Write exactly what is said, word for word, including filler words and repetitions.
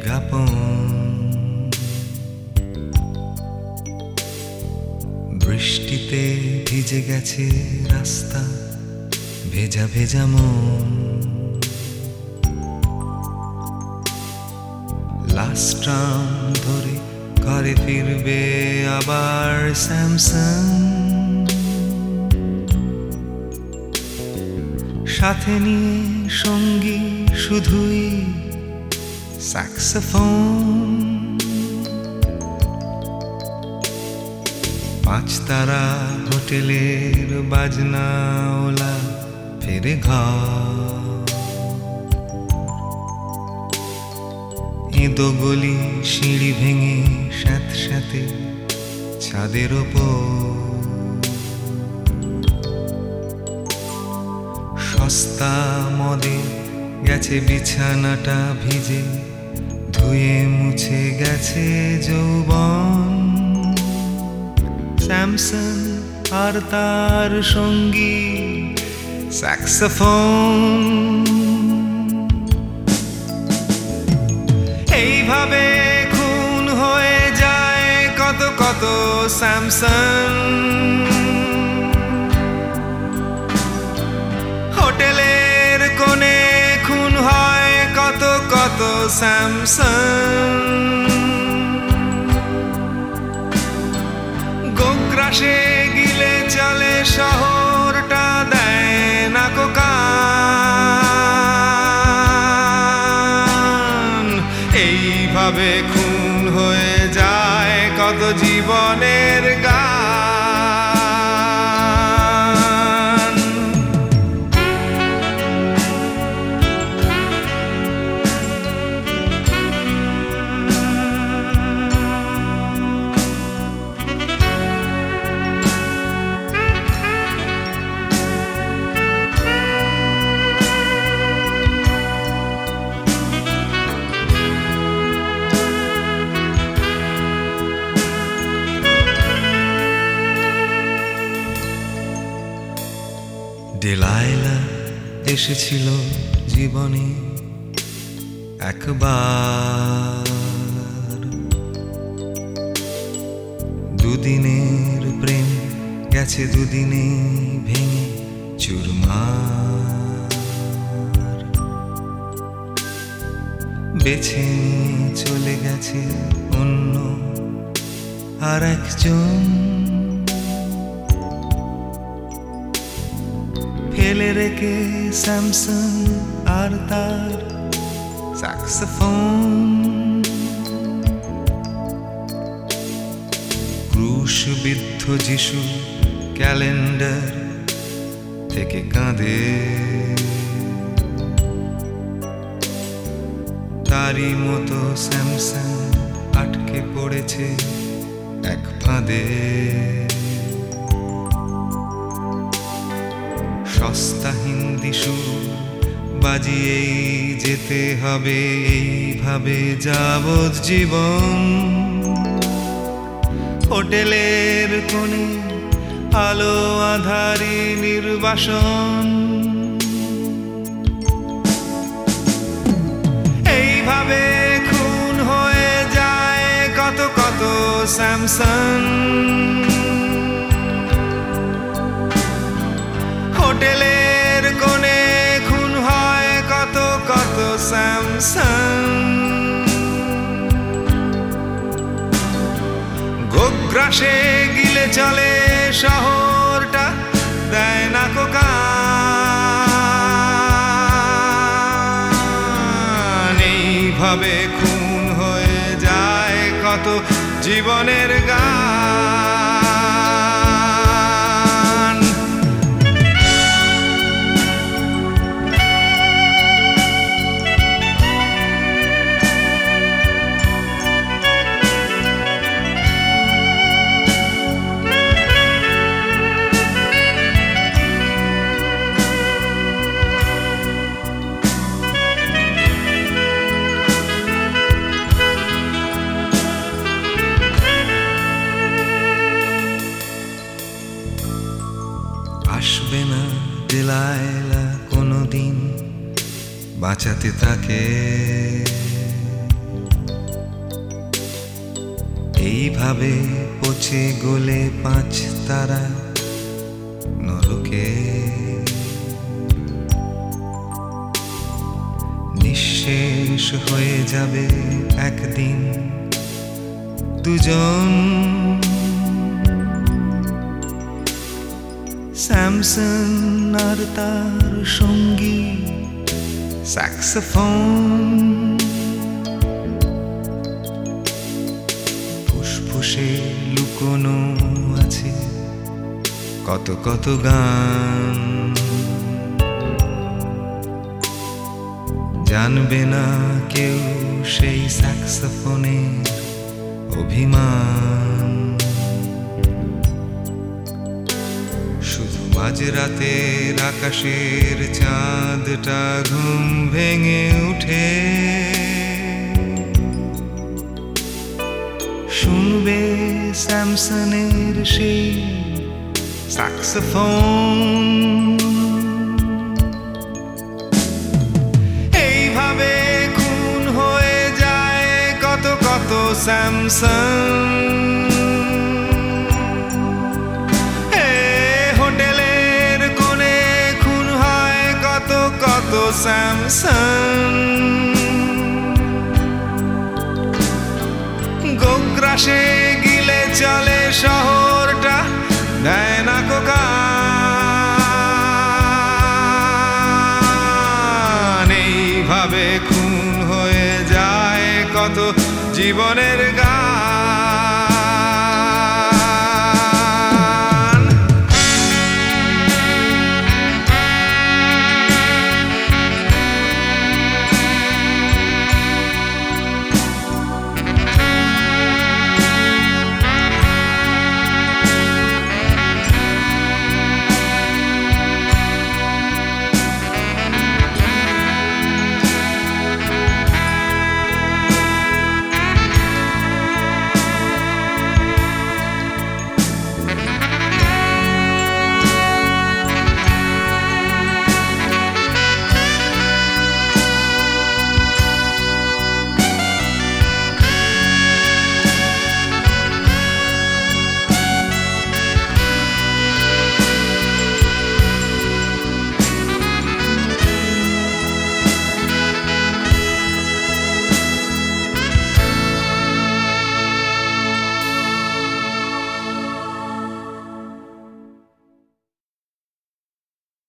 বিজ্ঞাপন। বৃষ্টিতে ভিজে গেছে রাস্তা, ভেজা ভেজা মন। লাস্ট ট্রাম ধরে ঘরে ফিরবে আবার স্যামসাং। সাথে নিয়ে সঙ্গী শুধুই স্যাক্সোফোন। পাঁচতারা হোটেলের বাজনা ওলা ফেরে ঘর। এঁদো গলি সিঁড়ি ভেঙে স্যাঁত স্যাঁতে ছাদের ওপর। সস্তা মদে গেছে বিছানাটা ভিজে, ধুয়ে মুছে গেছে যৌবন। স্যামসাং আর তার সঙ্গী স্যাক্সোফোন। এইভাবে খুন হয়ে যায় কত কত স্যামসাং। হোটেলের কোণে খুন হয় কত কত স্যামসাং। গোগ্রাসে গিলে চলে শহরটা, দেয় না কোকান। এইভাবে খুন হয়ে যায় কত জীবনের গান। ডেলাইলা এসেছিল জীবনে একবার। দুদিনের প্রেম গেছে দুদিনে ভেঙে চুরমার। বেছে নিয়ে চলে গেছে অন্য আর একজন। ফেলে রেখে স্যামসাং আর তার স্যাক্সোফোন। ক্রুশবিদ্ধ যিশু ক্যালেন্ডার থেকে কাঁদে। তারই মতো স্যামসাং আটকে পড়েছে এক ফাঁদে। সস্তা হিন্দি সুর বাজিয়েই যেতে হবে এইভাবে যাবজ্জীবন। হোটেলের কোণে আলো আধারি নির্বাসন। এইভাবে খুন হয়ে যায় কত কত স্যামসাং। হোটেলের কোণে খুন হয় কত কত স্যামসাং। গোগ্রাসে গিলে চলে শহরটা, দেয় না কোকান। এইভাবে খুন হয়ে যায় কত জীবনের গান। আসবে না ডেলাইলা কোনোদিন বাঁচাতে তাকে। এইভাবে পচে গলে পাঁচ তারা নরকে নিঃশেষ হয়ে যাবে একদিন দুজন। স্যামসন আর তার সঙ্গী স্যাক্সোফোন, ফুসফুসে লুকোনো আছে কত কত গান, জানবে না কেউ সেই স্যাক্সোফোনের অভিমান। শুধু মাঝরাতের আকাশের চাঁদটা ঘুম ভেঙে উঠে শুনবে স্যামসনের সেই স্যাক্সোফোন। এইভাবে খুন হয়ে যায় কত কত স্যামসন। হোটেলের কোণে খুন হয় কত কত স্যামসন। গোগ্রাসে গিলে চলে শহরটা, দেয় না কোকান। এইভাবে খুন হয়ে যায় কত জীবনের গান।